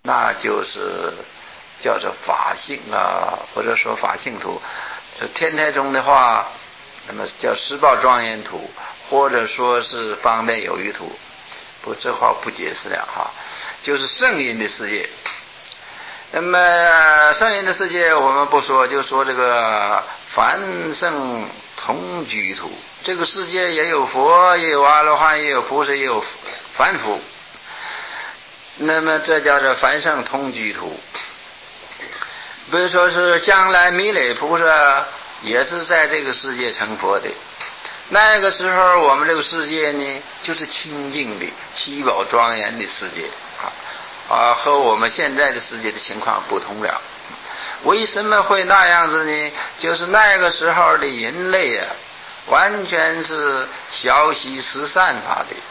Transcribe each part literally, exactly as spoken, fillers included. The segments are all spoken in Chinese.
那就是叫做法性啊，或者说法性图。就天台宗的话，那么叫十报庄严图，或者说是方便有余图。不，这话不解释了哈，就是圣音的世界。那么圣音的世界我们不说，就说这个凡圣同居图。这个世界也有佛，也有阿罗汉，也有菩萨，也有凡夫。那么这叫做凡圣同居图。比如说是将来弥勒菩萨也是在这个世界成佛的，那个时候我们这个世界呢，就是清净的七宝庄严的世界啊啊，和我们现在的世界的情况不同了。为什么会那样子呢？就是那个时候的人类啊，完全是小习慈善法的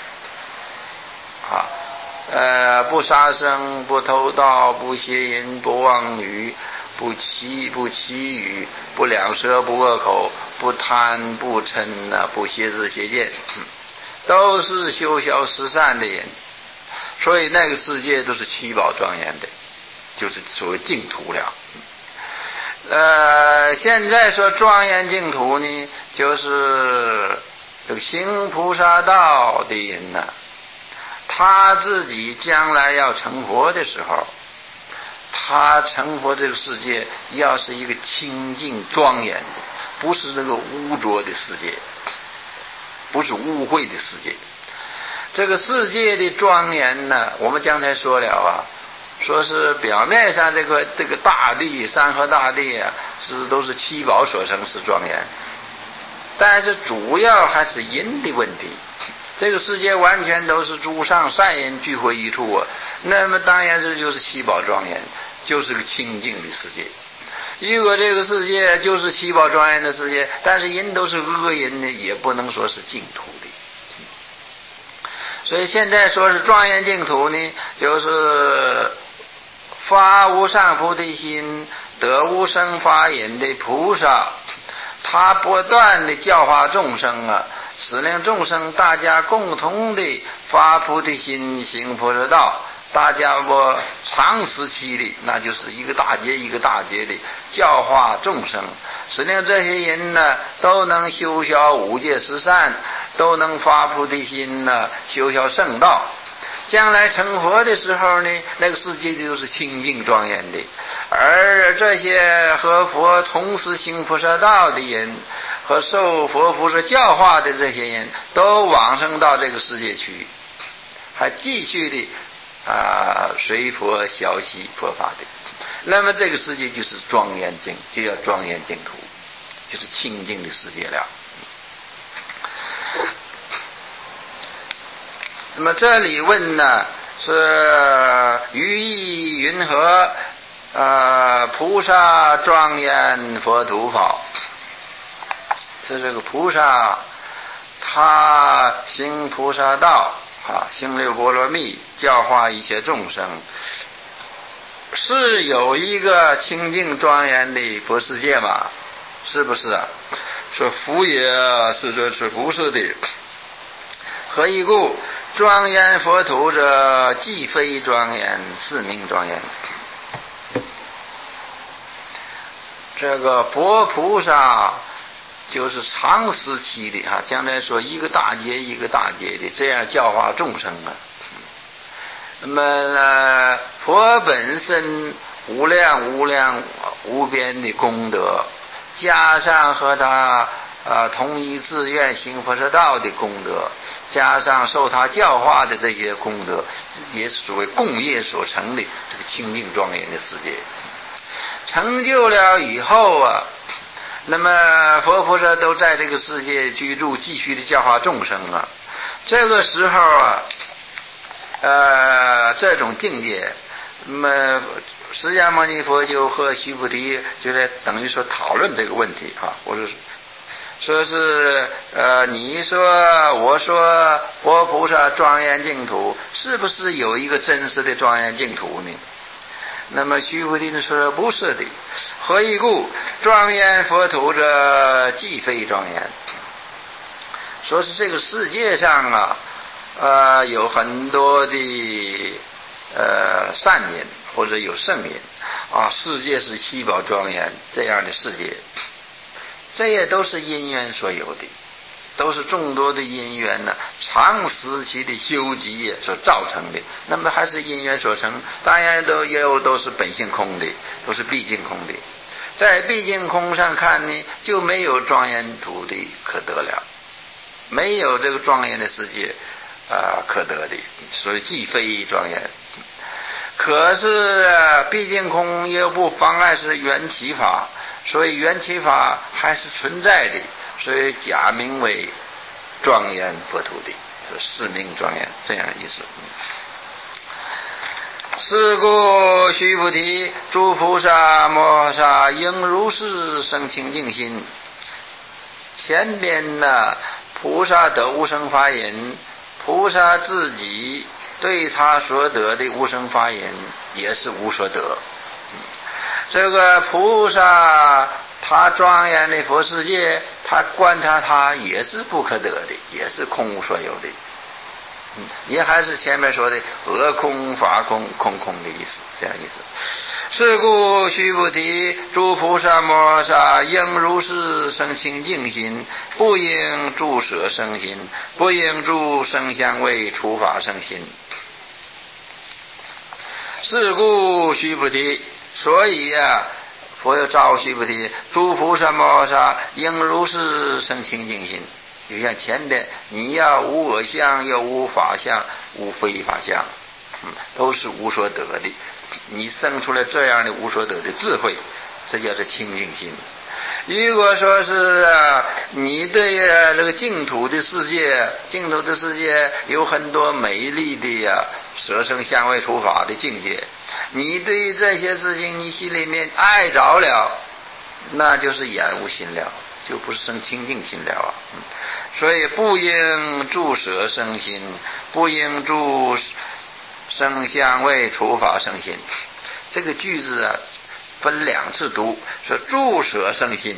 啊。呃，不杀生，不偷盗，不邪淫，不妄语，不欺不欺语，不两舌，不恶口，不贪不嗔啊，不邪知邪见，都是修小十善的人。所以那个世界都是七宝庄严的，就是所谓净土了。呃，现在说庄严净土呢，就是这个行菩萨道的人呢、啊。他自己将来要成佛的时候，他成佛这个世界要是一个清净庄严的，不是那个污浊的世界，不是污秽的世界。这个世界的庄严呢，我们刚才说了啊，说是表面上这个这个大地，山河大地啊，是都是七宝所生是庄严，但是主要还是因的问题。这个世界完全都是诸上善人聚会一处啊，那么当然这就是七宝庄严，就是个清净的世界。如果这个世界就是七宝庄严的世界，但是人都是恶人呢，也不能说是净土的。所以现在说是庄严净土呢，就是发无上菩提心，得无生法忍的菩萨，他不断的教化众生啊，使令众生大家共同的发菩提心，行菩萨道，大家不长时期的，那就是一个大劫一个大劫的教化众生，使令这些人呢都能修小五戒十善，都能发菩提心呢，修小圣道。将来成佛的时候呢，那个世界就是清净庄严的，而这些和佛同时行菩萨道的人，和受佛菩萨教化的这些人，都往生到这个世界去，还继续的啊随佛学习佛法的。那么这个世界就是庄严净，就叫庄严净土，就是清净的世界了。那么这里问呢，是于意云何呃菩萨庄严佛土法？这这个菩萨他行菩萨道啊，行六波罗蜜，教化一切众生，是有一个清净庄严的佛世界吗？是不是啊？说福也，是说是不是的。何以故？庄严佛土者，既非庄严，是名庄严。这个佛菩萨就是长时期的哈，将来说一个大劫一个大劫的这样教化众生啊。那么呢，佛本身无量无量无边的功德，加上和他呃同一自愿行菩萨道的功德，加上受他教化的这些功德，也是所谓共业所成的这个清净庄严的世界。成就了以后啊，那么佛菩萨都在这个世界居住，继续的教化众生啊。这个时候啊，呃，这种境界，那么释迦牟尼佛就和须菩提就在等于说讨论这个问题啊，我说说是呃，你说我说佛菩萨庄严净土，是不是有一个真实的庄严净土呢？那么须菩提说不是的。何以故？庄严佛土者，既非庄严。说是这个世界上啊，呃，有很多的呃呃善因或者有圣因啊，世界是七宝庄严这样的世界，这也都是因缘所有的，都是众多的因缘呢，长时期的修集所造成的。那么还是因缘所成，当然都又都是本性空的，都是毕竟空的。在毕竟空上看呢，就没有庄严土的可得了，没有这个庄严的世界啊、呃、可得的，所以既非庄严。可是、啊、毕竟空又不妨碍是缘起法，所以缘起法还是存在的，所以假名为庄严佛土的，是名庄严，这样的意思。是故须菩提，诸菩萨摩诃萨应如是生清净心。前边呢，菩萨得无生法忍，菩萨自己对他所得的无生法忍也是无所得。这个菩萨他庄严的佛世界，他观察他也是不可得的，也是空无所有的。嗯，也还是前面说的恶空法空空空的意思，这样意思。是故须菩提，诸菩萨摩诃萨应如是生清净心，不应住舍生心，不应住声香味触法生心。是故须菩提，所以呀、啊，佛又召须菩提，诸菩萨摩诃萨应如是生清净心。就像前边，你要无我相，又无法相，无非法相，嗯，都是无所得的。你生出来这样的无所得的智慧，这叫做清净心。如果说是啊，你对啊这个净土的世界，净土的世界有很多美丽的呀、啊、舍生香味触法的境界，你对这些事情你心里面爱着了，那就是厌恶心了，就不是生清净心了啊。嗯，所以不应住舍生心，不应住声香味触法生心。这个句子啊分两次读，说住舍生心，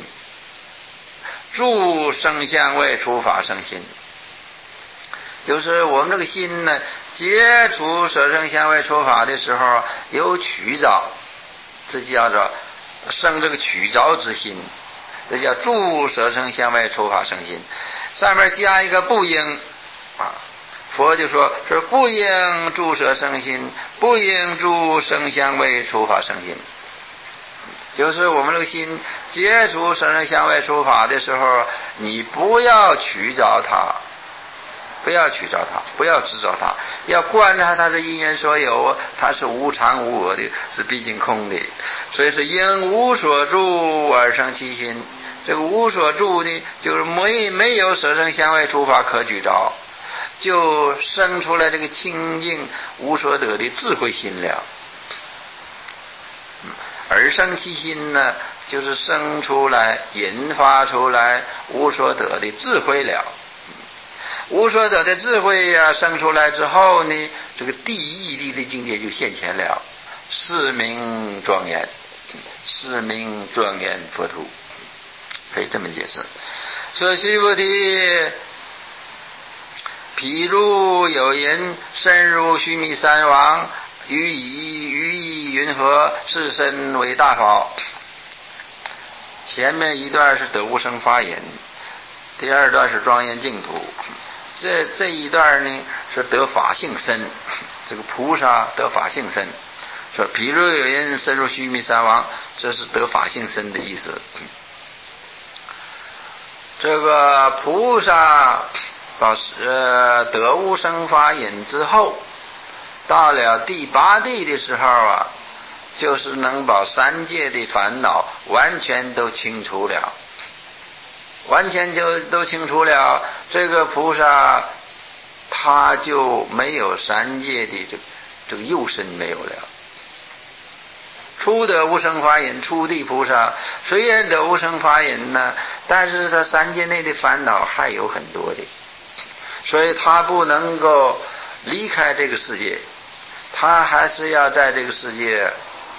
住声香味触法生心，就是我们这个心呢，接触舍声香味触法的时候有取着，这叫做生这个取着之心，这叫住舍声香味触法生心。上面加一个不应啊，佛就说是不应住舍生心，不应住声香味触法生心。就是我们这个心接触声声香味触法的时候，你不要取着它，不要取着它，不要执着它，要观察它是因缘所有，它是无常无我的，是毕竟空的。所以是因无所住而生其心。这个无所住呢，就是没没有舍声香味触法可取着，就生出来这个清净无所得的智慧心了。而生其心呢，就是生出来引发出来无所得的智慧了。无所得的智慧呀、啊，生出来之后呢，这个第一力的境界就现前了，是名庄严，是名庄严佛土，可以这么解释。说须菩提，譬如有人深入须弥山王，于以于意云何？是身为大宝。前面一段是得无生法忍，第二段是庄严净土。这这一段呢是得法性身，这个菩萨得法性身。说譬如有人深入须弥山王，这是得法性身的意思。这个菩萨把呃得无生法忍之后，到了第八地的时候啊，就是能把三界的烦恼完全都清除了，完全就都清除了。这个菩萨他就没有三界的这这个幼身没有了。初得无生法忍，初地菩萨虽然得无生法忍呢，但是他三界内的烦恼还有很多的，所以他不能够离开这个世界，他还是要在这个世界，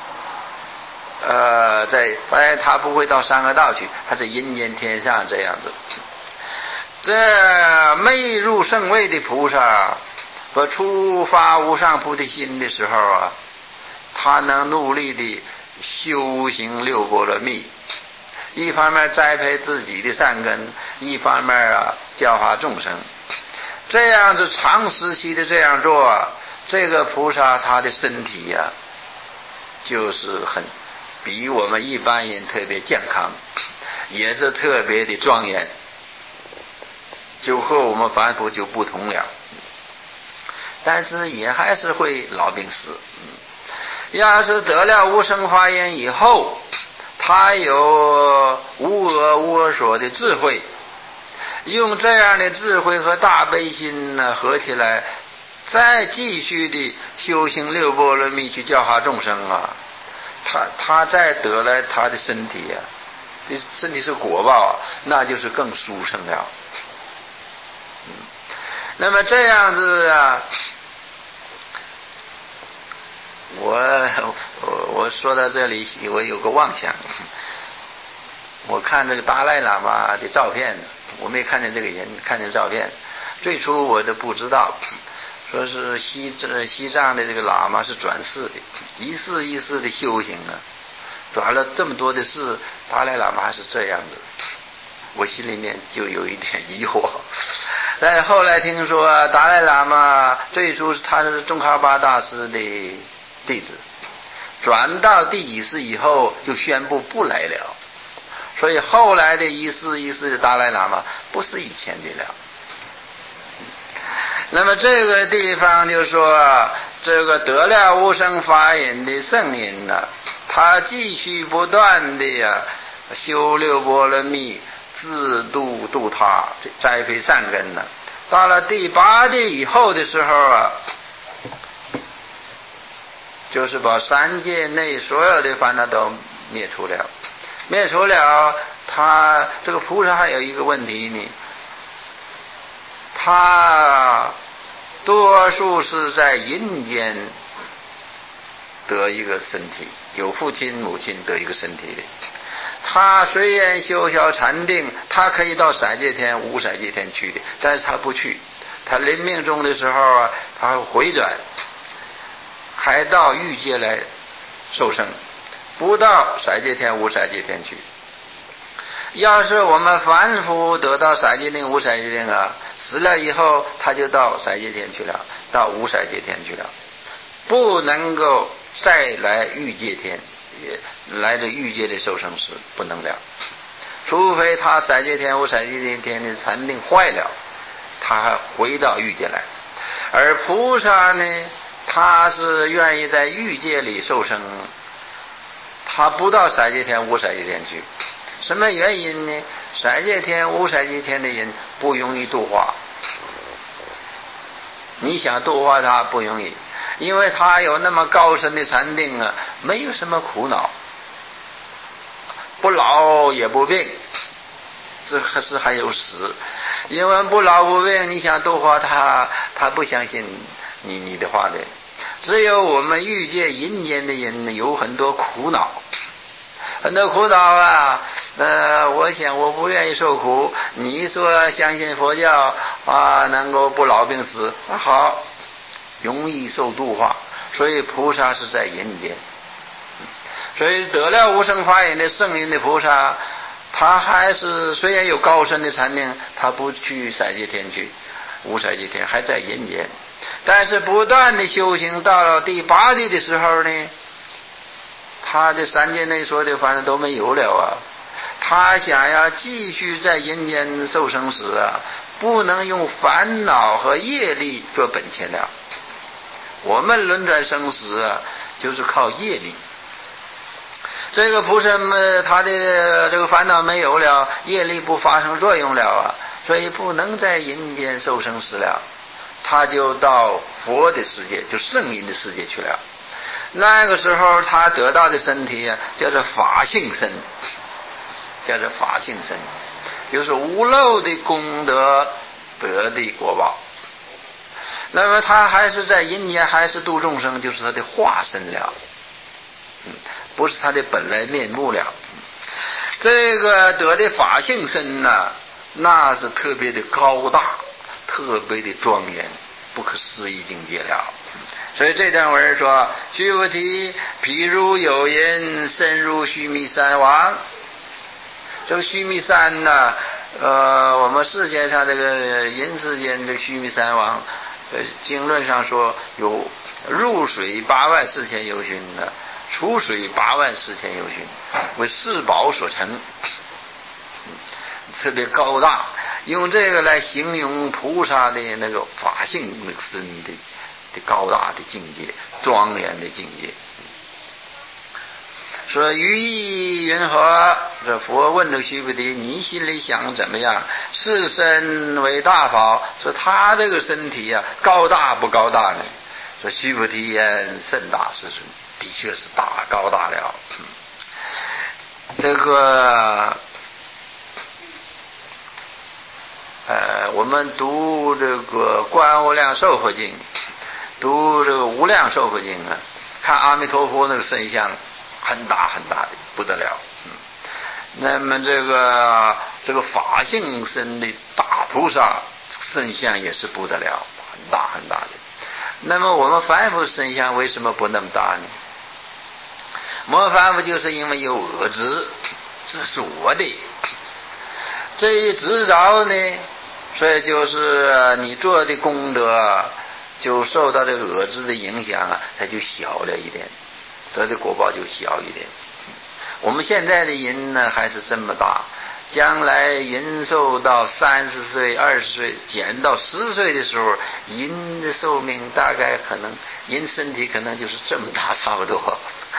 呃，在当然他不会到三恶道去，他在阴间天上这样子。这未入圣位的菩萨和初发无上菩提心的时候啊， 他能努力的修行六波罗蜜，一方面栽培自己的善根，一方面啊教化众生。这样子长时期的这样做啊，这个菩萨他的身体呀、啊，就是很比我们一般人特别健康，也是特别的庄严，就和我们凡夫就不同了。但是也还是会老病死。要是得了无生法眼以后，他有无我无我所的智慧，用这样的智慧和大悲心呢合起来，再继续的修行六波罗蜜去教化众生啊，他他再得来他的身体呀、啊，这身体是果报，那就是更殊胜了。嗯，那么这样子啊，我我我说到这里，我有个妄想，我看这个达赖喇嘛的照片，我没看见这个人，看见照片。最初我都不知道，说是西西藏的这个喇嘛是转世的，一世一世的修行啊，转了这么多的世，达赖喇嘛还是这样子，我心里面就有一点疑惑。但是后来听说达赖喇嘛最初他是宗喀巴大师的弟子，转到第几世以后就宣布不来了，所以后来的一世一世的达赖喇嘛不是以前的了。那么这个地方就说，这个得了无生法眼的圣人呢，他继续不断的呀修六波罗蜜，自度度他，栽培善根呢。到了第八地以后的时候啊，就是把三界内所有的烦恼都灭除了。灭除了，他这个菩萨还有一个问题呢，他多数是在阴间得一个身体，有父亲母亲得一个身体的。他虽然修小禅定，他可以到色界天无色界天去的，但是他不去。他临命终的时候啊，他回转还到欲界来受生，不到色界天无色界天去。要是我们凡夫得到色界天无色界天啊，死了以后他就到色界天去了，到无色界天去了，不能够再来欲界天，也来这欲界的受生时不能了，除非他色界天无色界天的禅定坏了，他还回到欲界来。而菩萨呢，他是愿意在欲界里受生，他不到色界天无色界天去。什么原因呢？色界天无色界天的人不容易度化，你想度化他不容易，因为他有那么高深的禅定啊，没有什么苦恼，不老也不病，这可是还有死。因为不老不病，你想度化他，他不相信你你的话的。只有我们欲界阴间的人有很多苦恼，很多苦恼啊，呃，我想我不愿意受苦，你说相信佛教啊，能够不老病死，好，容易受度化。所以菩萨是在阴间，所以得了无生法眼的圣人的菩萨，他还是虽然有高深的禅定，他不去色界天去，无色界天还在阴间，但是不断的修行，到了第八地的时候呢，他的三界内所有的烦恼都没有了啊。他想要继续在阴间受生时啊，不能用烦恼和业力做本钱了。我们轮转生死啊，就是靠业力。这个菩萨们他的这个烦恼没有了，业力不发生作用了啊，所以不能在阴间受生死了，他就到佛的世界，就圣人的世界去了。那个时候他得到的身体啊，叫做法性身，叫做法性身，就是无漏的功德得的果报。那么他还是在阴间，还是度众生，就是他的化身了，嗯，不是他的本来面目了。这个得的法性身呢、啊，那是特别的高大，特别的庄严，不可思议境界了。 所以这段文说：须菩提，譬如有人深入须弥山王。这个须弥山呢，呃，我们世界上这个人世间这个须弥山王，呃，经论上说有入水八万四千由旬的，出水八万四千由旬，为四宝所成，特别高大，用这个来形容菩萨的那个法性身的的高大的境界，庄严的境界。说于意云何？这佛问这须菩提，你心里想怎么样？是身为大宝，说他这个身体啊，高大不高大呢？说须菩提言甚大是尊，的确是大高大了。这个呃，我们读这个观无量寿佛经，读这个无量寿佛经啊，看阿弥陀佛那个身相。很大很大的不得了，嗯，那么这个这个法性身的大菩萨身相也是不得了，很大很大的。那么我们凡夫身相为什么不那么大呢？我们凡夫就是因为有我执，这是我的，这一执着呢，所以就是你做的功德就受到这个我执的影响啊，它就小了一点。得的果报就小一点。我们现在的人呢还是这么大，将来人寿到三十岁、二十岁，减到十岁的时候，人的寿命大概可能，人身体可能就是这么大，差不多。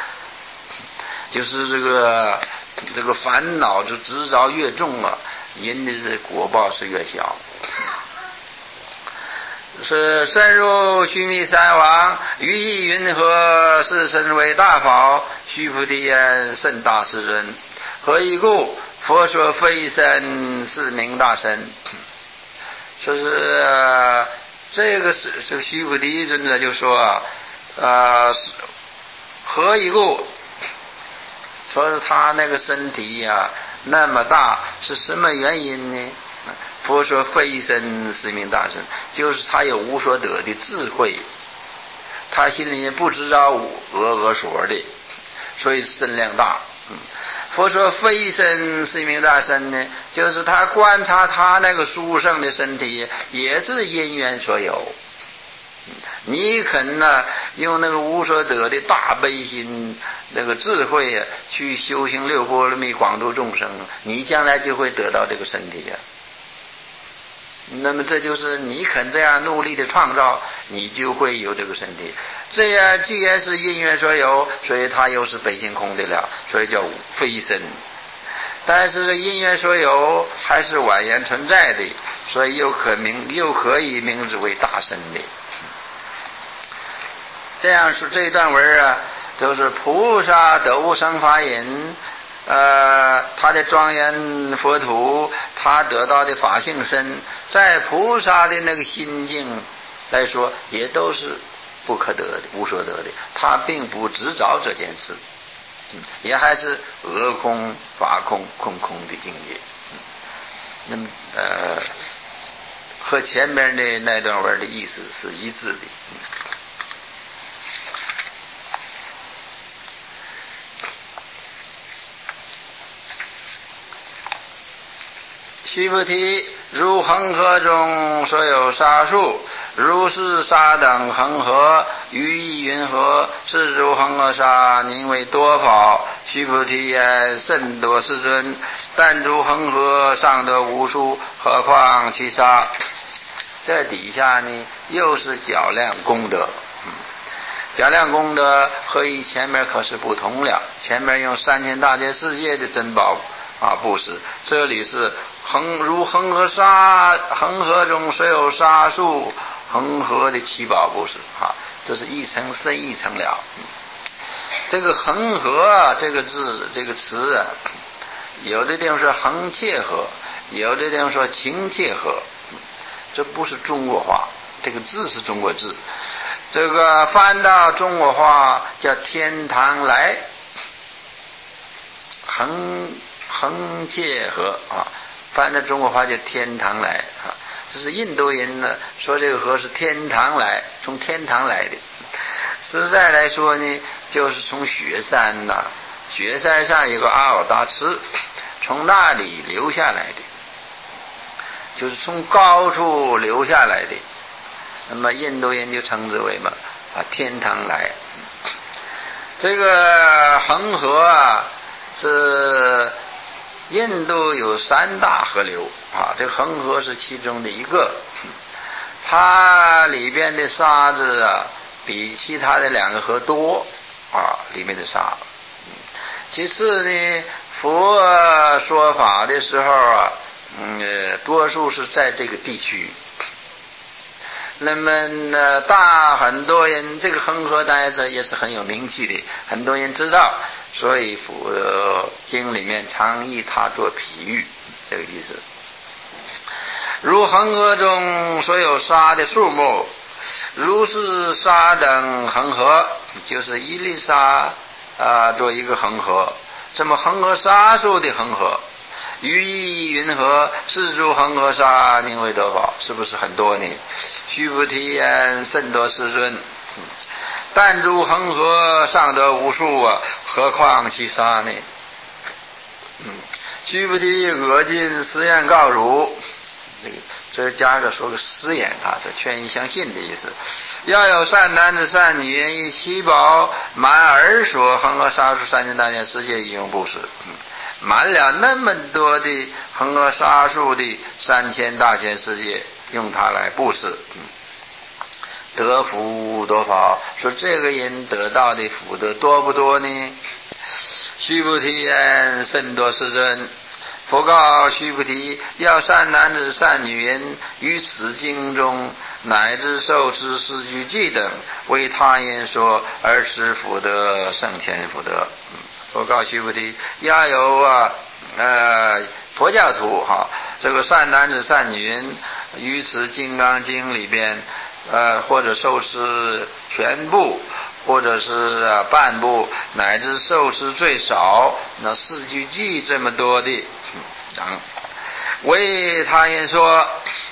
就是这个这个烦恼就执着越重了，人的这果报是越小。是深入须弥山王，于意云何？是身为大宝。须菩提言甚大是尊。何以故？佛说非身是名大身。说是、呃、这个是这个须菩提尊者就说呃何以故？说是他那个身体呀、啊、那么大，是什么原因呢？佛说非身是名大身，就是他有无所得的智慧，他心里不知道俄俄所的，所以身量大。嗯，佛说非身是名大身呢，就是他观察他那个殊胜的身体，也是因缘所有。你肯呢用那个无所得的大悲心，那个智慧啊，去修行六波罗蜜，广度众生，你将来就会得到这个身体啊。那么这就是你肯这样努力的创造，你就会有这个身体。这样既然是因缘所有，所以它又是本性空的了，所以叫非身。但是这因缘所有还是婉言存在的，所以又可名又可以名之为大身的。这样说这一段文啊，就是菩萨得无生法忍，呃，他的庄严佛土，他得到的法性身，在菩萨的那个心境来说，也都是不可得的、无所得的。他并不执着这件事，嗯，也还是俄空、法空、空空的境界。嗯，那么呃，和前面的那段文的意思是一致的。嗯，须菩提，如恒河中所有沙数，如是沙等恒河，于意云何？是如恒河沙，宁为多宝。须菩提言甚多世尊，但如恒河尚得无数，何况其沙？这底下呢，又是较量功德。嗯，较量功德和以前面可是不同了。前面用三千大千世界的珍宝啊布施，这里是恒如恒河沙，恒河中虽有沙数，恒河的七宝布施啊，这是一层深一层了。嗯，这个恒河啊，这个字这个词啊，有的地方说恒切河，有的地方说情切河，这不是中国话，这个字是中国字，这个翻到中国话叫天堂来，恒恒切河啊，翻到中国话叫天堂来啊。这是印度人呢说这个河是天堂来，从天堂来的。 实在来说呢，就是从雪山呐、啊，雪山上有个阿尔达池，从那里流下来的，就是从高处流下来的。那么印度人就称之为嘛啊天堂来。这个恒河啊，是印度有三大河流啊，这个恒河是其中的一个。它里边的沙子啊，比其他的两个河多啊，里面的沙。其次呢，佛说法的时候啊，嗯，多数是在这个地区。那么呢，大很多人这个恒河当然是也是很有名气的，很多人知道，所以佛、呃、经里面常以它做比喻，这个意思。如恒河中所有沙的数目，如是沙等恒河，就是一粒沙啊做一个恒河，这么恒河沙数的恒河。于意云何？是诸恒河沙宁为多宝？是不是很多呢？须菩提言：甚多世尊。但诸恒河尚得无数啊，何况其沙呢？嗯，须菩提，我今实言告汝。这加个说个实言啊，这劝你相信的意思。要有善男子善女人以七宝满而所恒河沙数三千大千世界以用布施。嗯，满了那么多的恒河沙数的三千大千世界，用它来布施，嗯，得福多少？说这个人得到的福德多不多呢？须菩提言：甚多世尊。佛告须菩提：要善男子善女人于此经中乃至受持四句偈等，为他人说，而持福德胜千福德。嗯，佛告须菩提：要有啊呃佛教徒哈，这个善男子善女人于此金刚经里边呃或者受持全部，或者是、啊、半部，乃至受持最少那四句偈这么多的等，为他人说，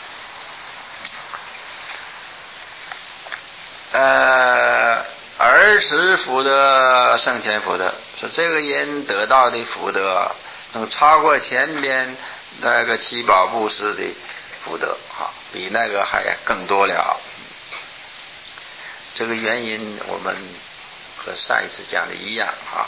呃，而持福德胜前福德，说这个人得到的福德能超过前边那个七宝布施的福德，哈，比那个还更多了。这个原因我们和上一次讲的一样哈。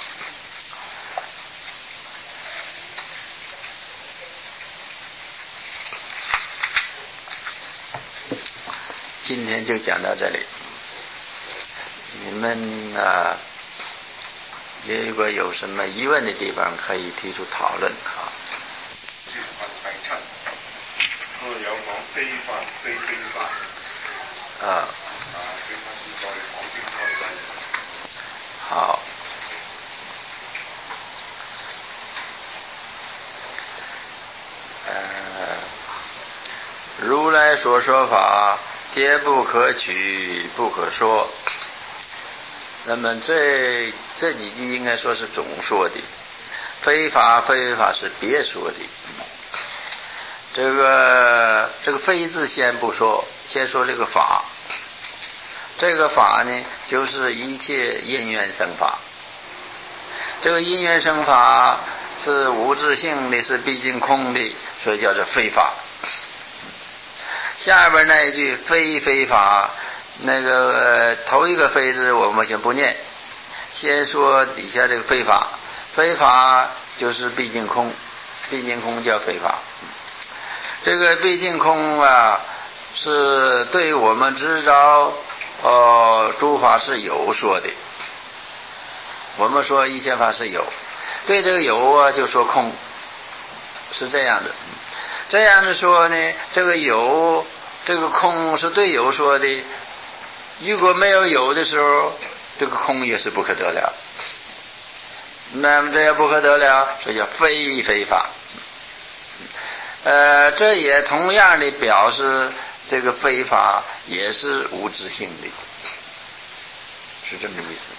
今天就讲到这里，你们啊，如果有什么疑问的地方，可以提出討論啊。 我有講非法非非法啊。 啊，請下次再講清楚呢個。 好。呃，如来所说法，皆不可取，不可说。那么这这几句应该说是总说的，非法非法是别说的。这个这个非字先不说，先说这个法。这个法呢，就是一切因缘生法。这个因缘生法是无自性的，是毕竟空的，所以叫做非法。下边那一句非非法，那个、呃、头一个非字我们先不念，先说底下这个非法。非法就是毕竟空，毕竟空叫非法。这个毕竟空啊，是对我们知道呃诸法是有说的。我们说一切法是有，对这个有啊就说空，是这样的。这样的说呢，这个有这个空是对有说的，如果没有有的时候，这个空也是不可得了。那么这也不可得了，所以叫非非法。呃，这也同样的表示这个非法也是无自性的，是这么意思。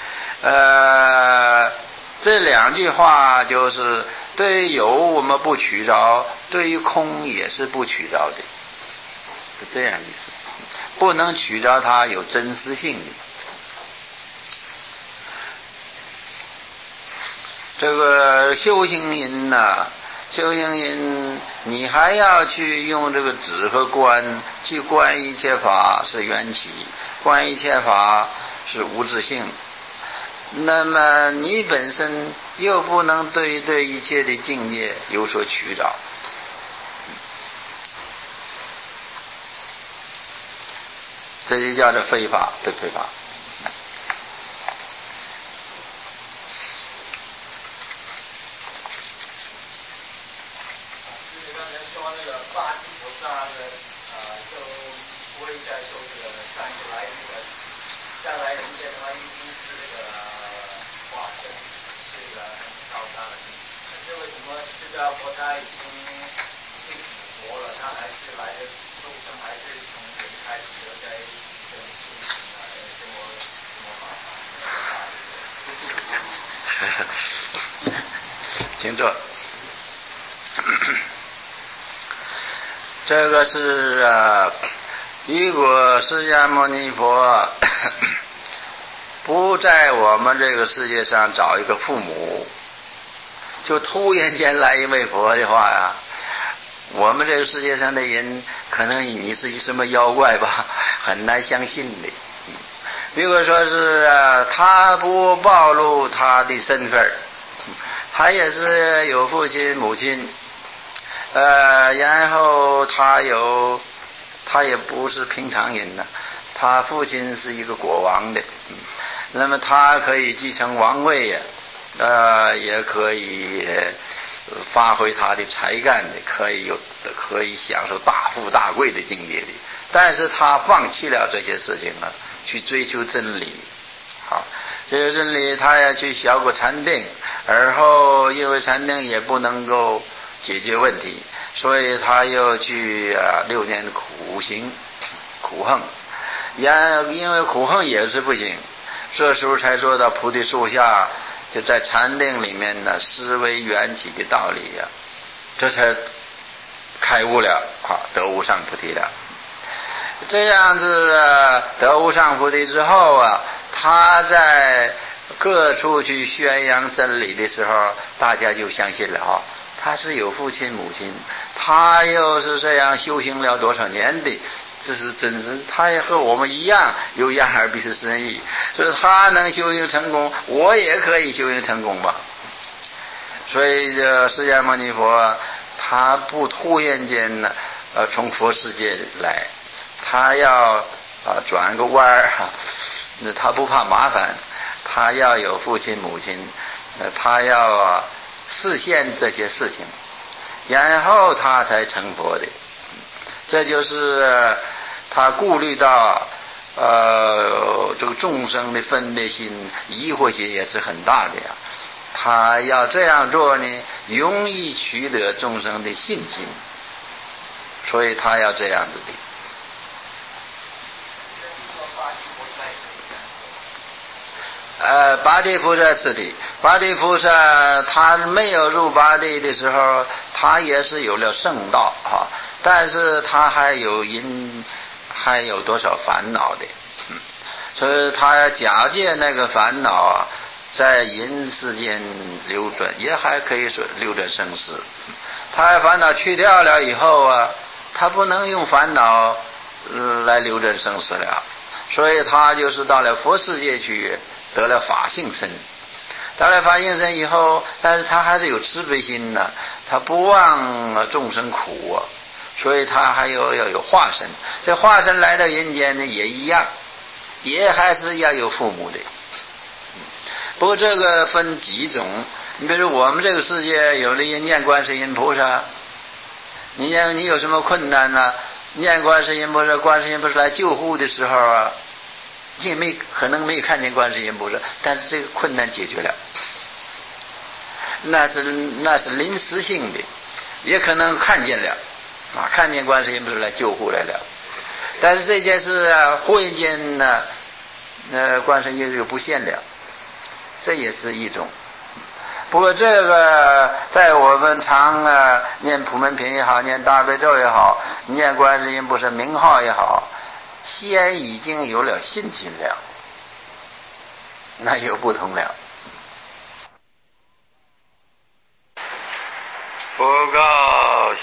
呃，这两句话就是对于有我们不取着，对于空也是不取着的，是这样意思。不能取着它有真实性的。 这个修行人呐、啊，修行人你还要去用这个止和观去观一切法是缘起，观一切法是无自性。那么你本身又不能对对一切的境界有所取找，这就叫做非法对非法。请坐。这个是啊，如果释迦牟尼佛不在我们这个世界上找一个父母，就突然间来一位佛的话呀，我们这个世界上的人可能你是一什么妖怪吧，很难相信的。如果说是啊，他不暴露他的身份，他也是有父亲母亲，呃，然后他有，他也不是平常人呢，他父亲是一个国王的，嗯，那么他可以继承王位呀，呃，也可以发挥他的才干的，可以有可以享受大富大贵的境界的，但是他放弃了这些事情啊，去追求真理。好，这个真理他要去学过禅定，而后因为禅定也不能够解决问题，所以他又去啊六年苦行苦行，因因为苦行也是不行，这时候才说到菩提树下，就在禅定里面呢思维缘起的道理呀、啊，这才开悟了啊，得无上菩提了。这样子、啊、得无上菩提之后啊，他在各处去宣扬真理的时候，大家就相信了啊，他是有父亲母亲，他又是这样修行了多少年的，这是真正他也和我们一样有眼耳鼻舌身意，所以他能修行成功，我也可以修行成功吧。所以这释迦牟尼佛他不突然间呢呃从佛世界来，他要啊转个弯儿，那他不怕麻烦，他要有父亲母亲，呃他要啊实现这些事情，然后他才成佛的。这就是他顾虑到呃这个众生的分别心、疑惑心也是很大的呀。他要这样做呢，容易取得众生的信心，所以他要这样子的。呃，八地菩萨是的，八地菩萨他没有入八地的时候，他也是有了圣道啊，但是他还有因，还有多少烦恼的，嗯，所以他假借那个烦恼啊，在人世间流转，也还可以说流转生死。他烦恼去掉了以后啊，他不能用烦恼、呃、来流转生死了，所以他就是到了佛世界去。得了法性身，得了法性身以后，但是他还是有慈悲心呢，他不忘众生苦啊，所以他还有要有化身。这化身来到人间呢，也一样，也还是要有父母的。不过这个分几种，你比如我们这个世界，有的人念观世音菩萨，你念你有什么困难呢、啊？念观世音菩萨，观世音菩萨来救护的时候啊。你也没可能没有看见观世音菩萨，但是这个困难解决了，那是那是临时性的，也可能看见了啊，看见观世音菩萨来救护来了，但是这件事啊，忽然间呢，呃，观世音就不现了，这也是一种。不过这个在我们常啊念普门品也好，念大悲咒也好，念观世音菩萨名号也好。先已经有了信心了，那又不同了。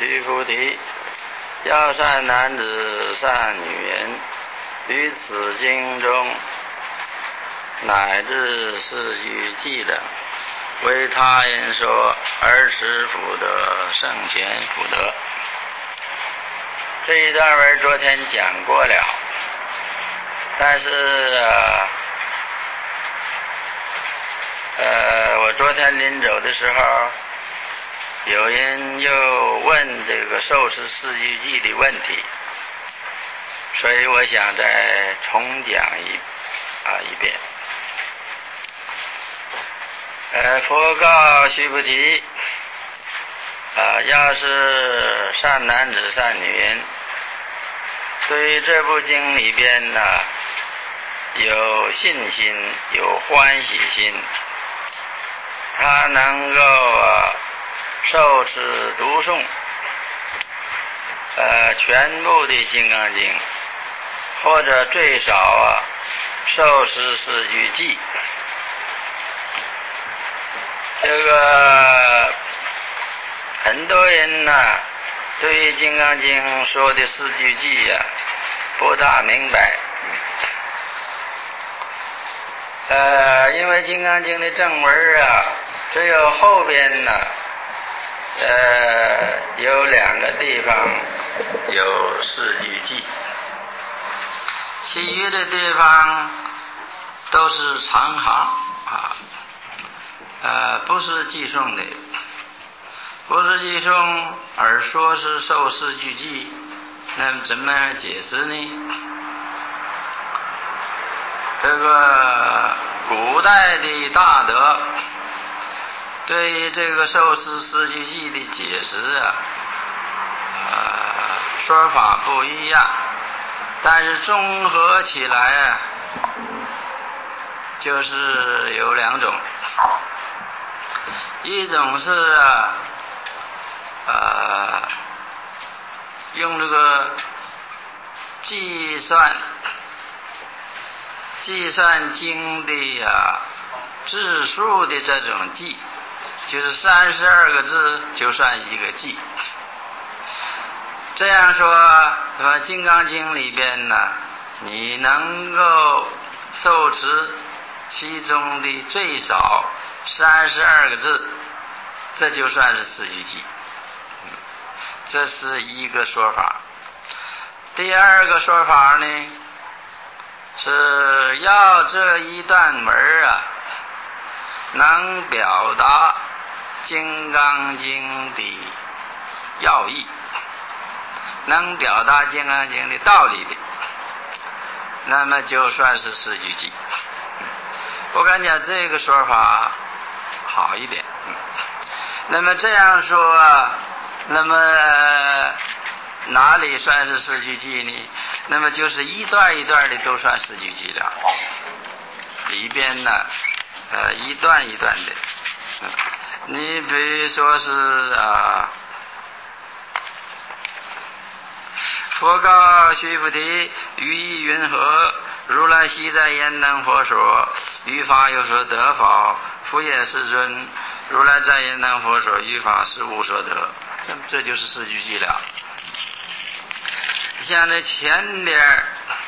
须菩提，要善男子善女人，于此经中乃至是语记的，为他人说而持福德，圣贤福德。这一段文昨天讲过了，但是呃呃，我昨天临走的时候，有人又问这个受持四句偈的问题，所以我想再重讲一啊一遍。呃，佛告须菩提，啊，要是善男子善女人，对于这部经里边呢，有信心，有欢喜心，他能够啊受持读诵呃全部的金刚经，或者最少啊受持四句偈。这个很多人呢、啊、对于金刚经说的四句偈呀、啊、不大明白。呃，因为金刚经的正文啊，只有后边呢，呃，有两个地方有四句偈，其余的地方都是长行啊，呃，不是偈颂的，不是偈颂，而说是受四句偈，那么怎么样解释呢？这个古代的大德对于这个受持四句偈的解释啊，呃，说法不一样，但是综合起来啊，就是有两种，一种是啊，呃，用这个计算。计算经的呀、啊、字数的这种偈，就是三十二个字就算一个偈。这样说，是吧？金刚经里边呢，你能够受持其中的最少三十二个字，这就算是四句偈。这是一个说法。第二个说法呢，是要这一段文啊，能表达金刚经的要义，能表达金刚经的道理的，那么就算是四句偈。我感觉这个说法好一点。那么这样说，那么哪里算是四句偈呢？那么就是一段一段的都算四句偈了，里边呢，呃，一段一段的。嗯、你比如说是啊，佛告须菩提，于意云何？如来昔在焉能佛所，于法有所得否？复也世尊，如来在焉能佛所，于法是无所得。那么这就是四句偈了。像这前边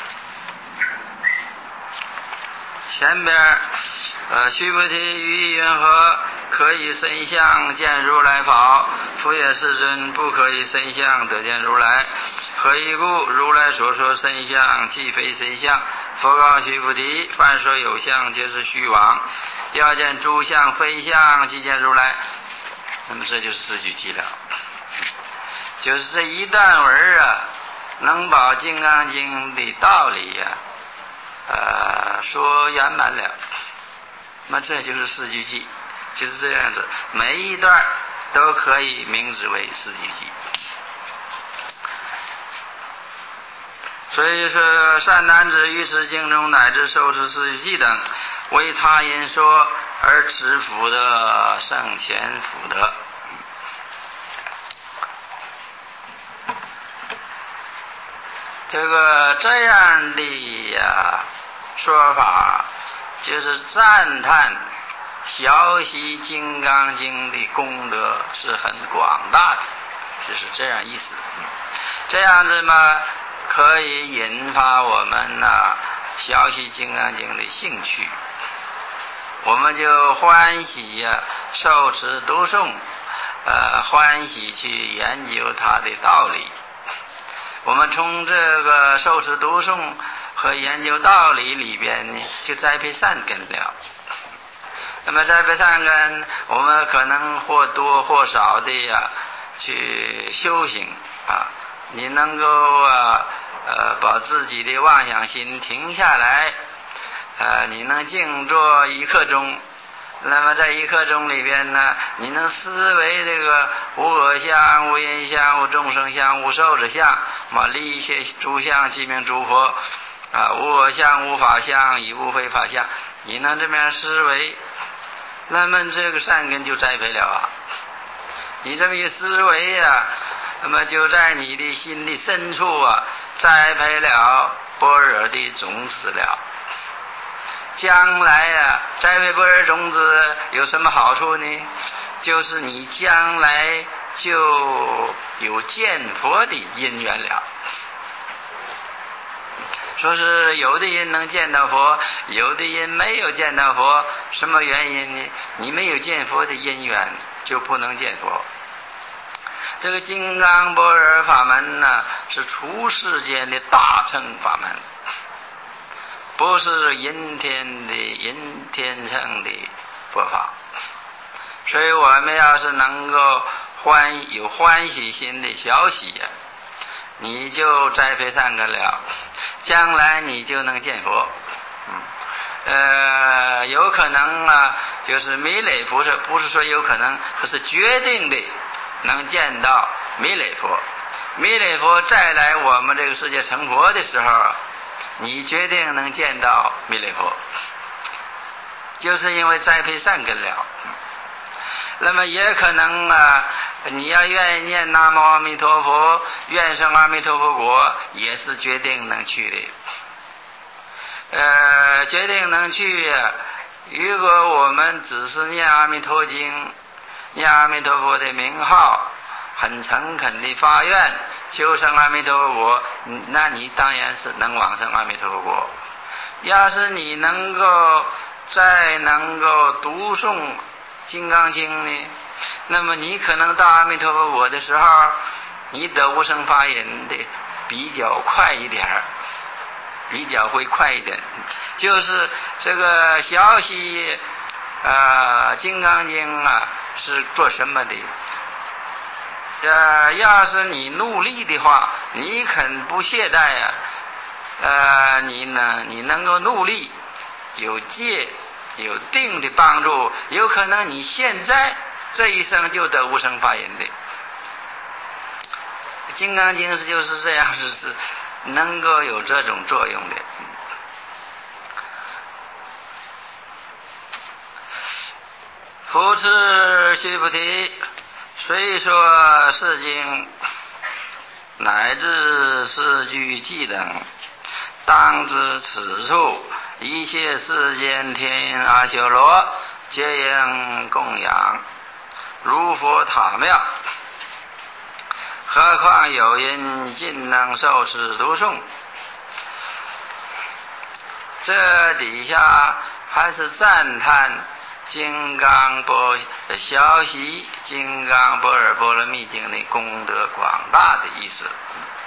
前边呃，须菩提，于意云何？可以身相见如来法？复也世尊，不可以身相得见如来。何以故？如来所说身相，即非身相。佛告须菩提，凡所有相，皆是虚妄。要见诸相非相，即见如来。那么这就是四句偈了。就是这一段文啊，能把金刚经的道理呀、啊，呃，说圆满了。那这就是四句偈，就是这样子，每一段都可以名之为四句偈。所以说，善男子于此经中乃至受持四句偈等，为他人说而持福的圣贤福德。这个这样的呀说法，就是赞叹学习金刚经的功德是很广大的。 就是这样意思。这样子嘛，可以引发我们呐、啊、学习《金刚经》的兴趣，我们就欢喜呀、啊、受持读诵，呃，欢喜去研究它的道理。我们从这个受持读诵和研究道理里边呢，就栽培善根了。那么栽培善根，我们可能或多或少的呀、啊、去修行啊，你能够啊呃把自己的妄想心停下来，呃，你能静坐一刻钟。那么在一刻钟里边呢，你能思维这个无我相、无因相、无众生相、无寿者相，嘛，立一切诸相，即名诸佛啊，无我相、无法相，以无非法相，你能这么样思维，那么这个善根就栽培了啊。你这么一思维啊，那么就在你的心的深处啊，栽培了般若的种子了。将来啊，栽培般若种子有什么好处呢？就是你将来就有见佛的因缘了。说是有的人能见到佛，有的人没有见到佛，什么原因呢？你没有见佛的因缘，就不能见佛。这个金刚般若法门呢，是出世间的大乘法门，不是阴天的阴天乘的佛法。所以我们要是能够欢有欢喜心的小喜呀、啊，你就栽培善根了，将来你就能见佛。嗯，呃，有可能啊，就是弥勒菩萨，不是说有可能，可是决定的能见到弥勒佛。弥勒佛再来我们这个世界成佛的时候，你决定能见到弥勒佛，就是因为栽培善根了。那么也可能啊，你要愿意念南无阿弥陀佛，愿生阿弥陀佛国，也是决定能去的。呃，决定能去、啊。如果我们只是念阿弥陀经，念阿弥陀佛的名号，很诚恳的发愿求生阿弥陀佛国，那你当然是能往生阿弥陀佛国。要是你能够再能够读诵金刚经呢，那么你可能到阿弥陀佛国的时候，你得无生法忍的比较快一点，比较会快一点。就是这个消息呃金刚经啊是做什么的？呃，要是你努力的话，你肯不懈怠啊，呃，你呢，你能够努力，有戒有定的帮助，有可能你现在这一生就得无生法忍的。金刚经是就是这样，是是能够有这种作用的。复次须菩提，虽说是经乃至四句偈等，当知此处一切世间天音阿修罗皆应供养，如佛塔庙。何况有因尽能受持读诵。这底下还是赞叹金刚波消息金刚般若波罗蜜经的功德广大的意思。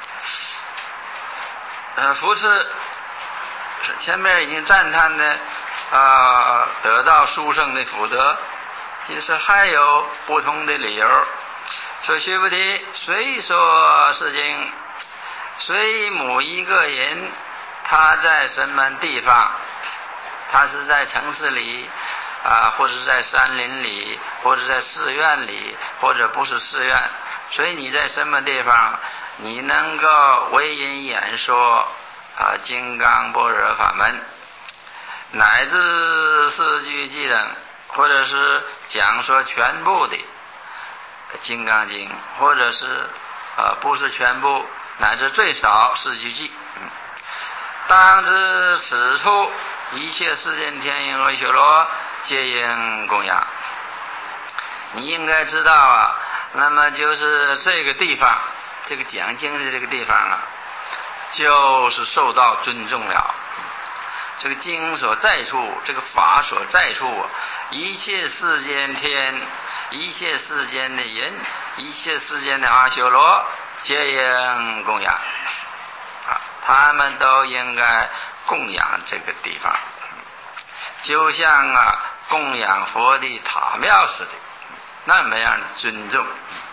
呃，福次前面已经赞叹的呃得到殊胜的福德，其实还有不同的理由。说须菩提，虽说是经，虽某一个人他在什么地方，他是在城市里啊，或者在山林里，或者在寺院里，或者不是寺院，所以你在什么地方，你能够为人演说啊金刚般若法门，乃至四句偈等，或者是讲说全部的金刚经，或者是啊不是全部，乃至最少四句偈。嗯，当知此处一切世间天音阿修罗皆应供养。你应该知道啊， 那么就是这个地方，这个讲经的这个地方啊，就是受到尊重了。这个经所在处，这个法所在处，一切世间天，一切世间的人，一切世间的阿修罗，皆应供养啊，他们都应该供养这个地方，就像啊供养佛的塔庙似的，那么样尊重。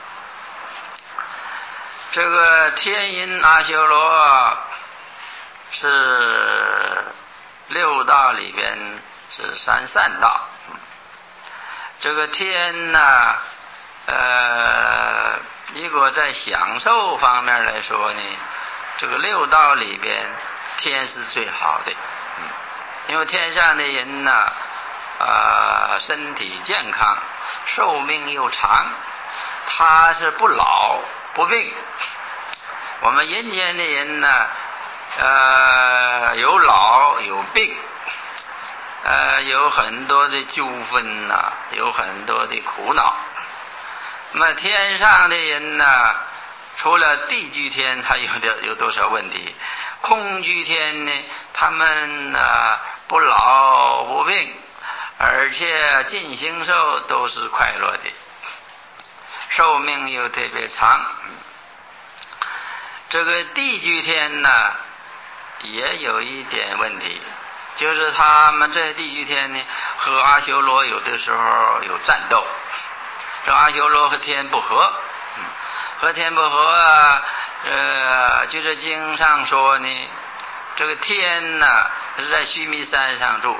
这个天音阿修罗是六道里边是三善道。这个天呢，呃，如果在享受方面来说呢，这个六道里边天是最好的，嗯，因为天上的人呢，呃，身体健康，寿命又长，他是不老不病。我们人间的人呢，呃，有老有病，呃，有很多的纠纷呐、啊，有很多的苦恼。那么天上的人呢，除了地居天还有的有多少问题，空居天呢，他们呢、啊、不老不病，而且尽形寿都是快乐的，寿命又特别长。这个地居天呢也有一点问题，就是他们这地居天呢和阿修罗有的时候有战斗，这阿修罗和天不和，嗯，和天不和啊，呃，就是经上说呢，这个天呢是在须弥山上住，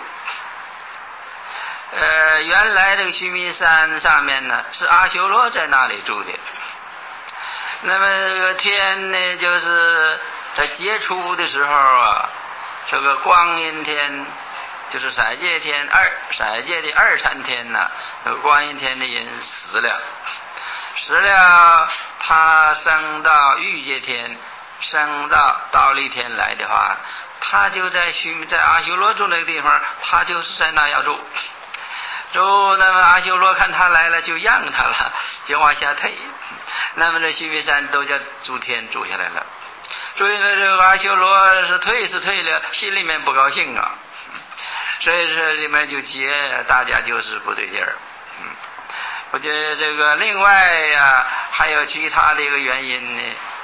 呃，原来这个须弥山上面呢是阿修罗在那里住的。那么这个天呢，就是在结出的时候啊，这个光阴天就是色界天二色界的二禅天呐、啊，这个光阴天的人死了，死了他升到欲界天，升到忉利天来的话，他就在须在阿修罗住那个地方，他就是在那要住。住，那么阿修罗看他来了就让他了，就往下退。那么这须弥山都叫诸天住下来了，所以呢，这个阿修罗是退是退了，心里面不高兴啊，所以说里面就结，大家就是不对劲儿。嗯，我觉得这个另外呀、啊，还有其他的一个原因呢，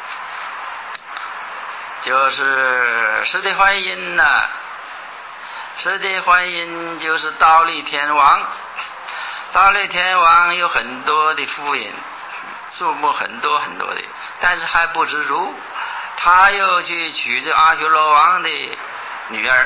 就是十地观音呐、啊，十地观音就是忉利天王，忉利天王有很多的夫人。数目很多很多的，但是还不知足，他又去娶这阿修罗王的女儿。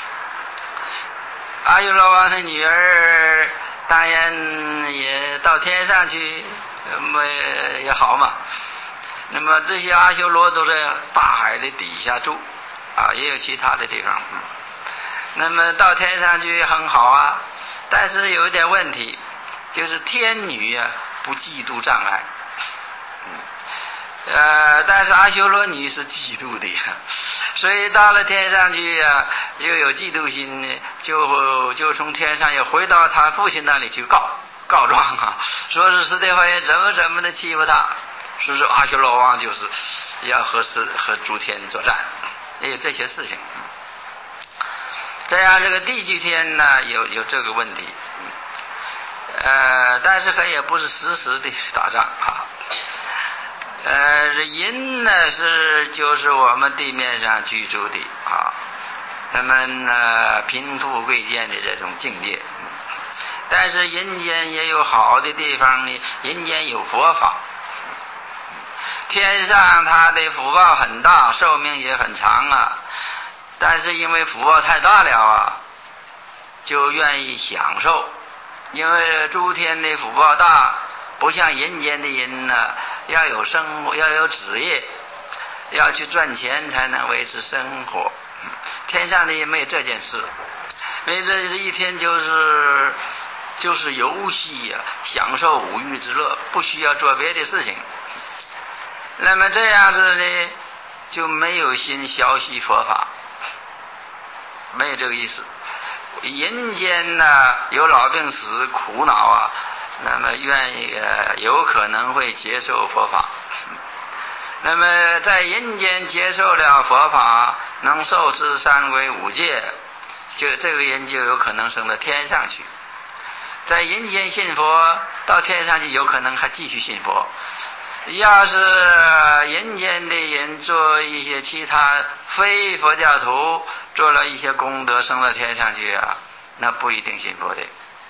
阿修罗王的女儿当然也到天上去，那么也好嘛。那么这些阿修罗都在大海的底下住啊，也有其他的地方。那么到天上去很好啊，但是有一点问题，就是天女啊不嫉妒障碍。呃，但是阿修罗女是嫉妒的呀，所以到了天上去啊，又有嫉妒心呢，就就从天上又回到他父亲那里去告告状啊，说是十地观音怎么怎么的欺负他，说是阿修罗王就是要和和诸天作战，也有这些事情。这样这个地居天呢，有有这个问题，呃，但是他也不是实时的打仗啊。呃，人呢是就是我们地面上居住的啊，他们呢贫富贵贱的这种境界，但是人间也有好的地方呢，人间有佛法，天上他的福报很大，寿命也很长啊，但是因为福报太大了啊，就愿意享受，因为诸天的福报大，不像人间的人呢，要有生活，要有职业，要去赚钱才能维持生活。天上的人没有这件事，没这一天就是就是游戏呀、啊，享受五欲之乐，不需要做别的事情。那么这样子呢，就没有心学习佛法，没有这个意思。人间呢有老病死苦恼啊， 那么愿意呃有可能会接受佛法。那么在人间接受了佛法，能受持三归五戒，就这个人就有可能升到天上去。在人间信佛，到天上去有可能还继续信佛。要是人间的人做一些其他非佛教徒，做了一些功德升到天上去啊，那不一定信佛的。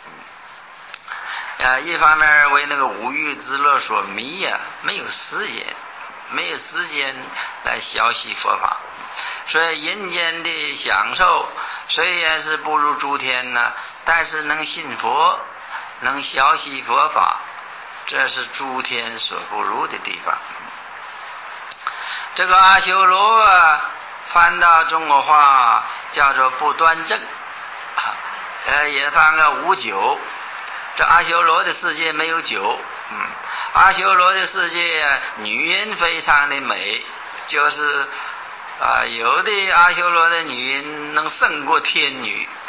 啊，一方面为那个五欲之乐所迷呀、啊，没有时间，没有时间来学习佛法，所以人间的享受虽然是不如诸天呢，但是能信佛，能学习佛法，这是诸天所不如的地方。这个阿修罗啊，翻到中国话叫做不端正，呃，也翻个无酒。这阿修罗的世界没有酒，嗯，阿修罗的世界女人非常的美，就是啊、呃，有的阿修罗的女人能胜过天女，